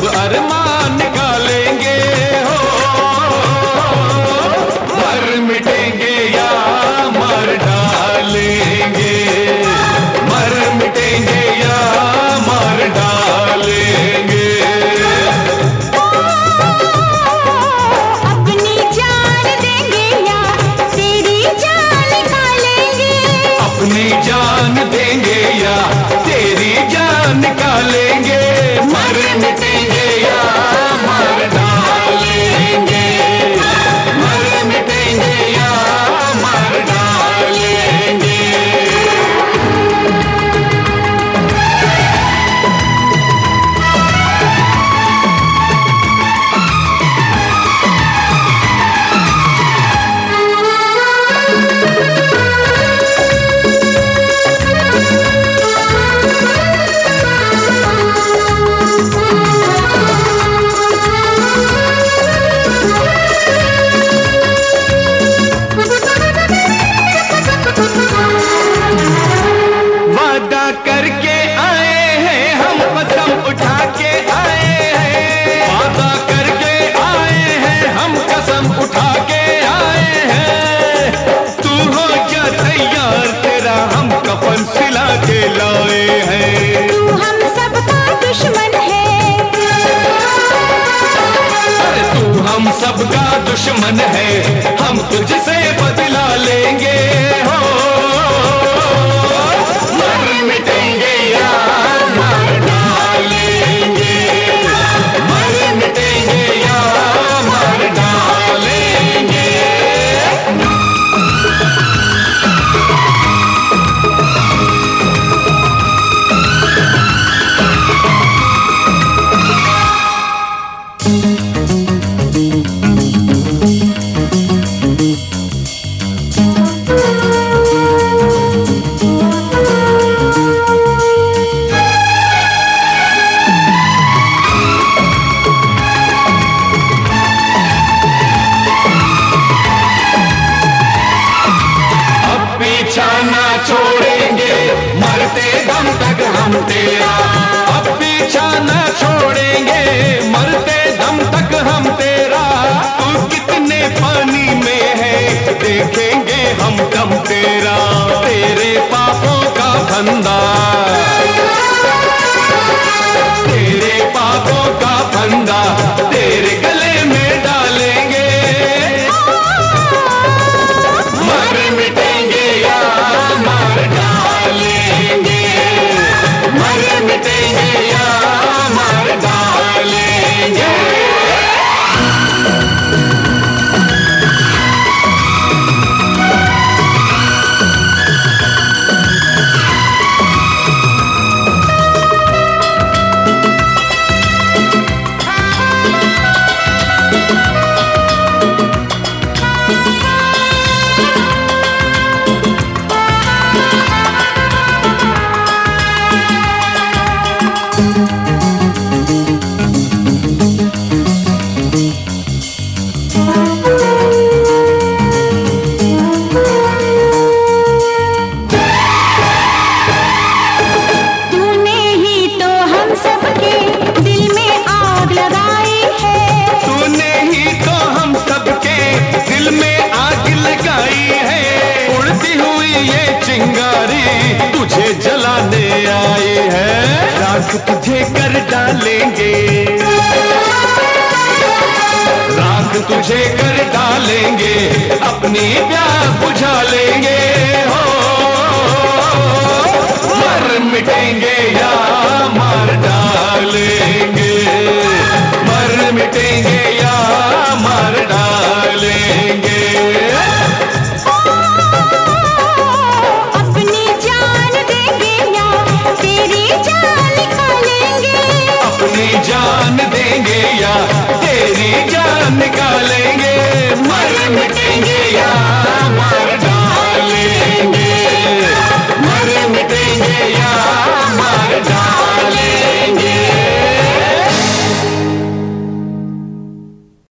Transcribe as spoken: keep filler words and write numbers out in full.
अरमान निकालेंगे हो। मर मिटेंगे या मर डालेंगे, मर मिटेंगे या मर डालेंगे। अपनी जान देंगे या तेरी जान निकालेंगे, अपनी जान देंगे या तेरी जान निकालेंगे। मर मिटेंगे या मर डालेंगे, मर मिटेंगे या मर डालेंगे। वादा करके आए हैं हम, कसम उठा के आए हैं। वादा करके आए हैं हम, कसम उठा के आए हैं। तू हो जा तैयार, तेरा हम कफन सिला के लाए हैं। तू हम सबका दुश्मन है, अरे तू हम सबका दुश्मन है, हम तुझसे बदला लेंगे हो। मर मिटेंगे या मर डालेंगे, मर मिटेंगे या मर डालेंगे। पीछा ना छोड़ेंगे मरते दम तक हम तेरा, अब पीछा ना छोड़ेंगे मरते दम तक हम तेरा। तू कितने पानी में है देखेंगे हम दम तेरा। तेरे पापों का फंदा, तेरे पापों का फंदा तेरे गले में डालेंगे। मर मिटेंगे या मर डालेंगे, मर मिटेंगे या मर डालेंगे। राख तुझे कर डालेंगे, राख तुझे कर डालेंगे अपनी प्यार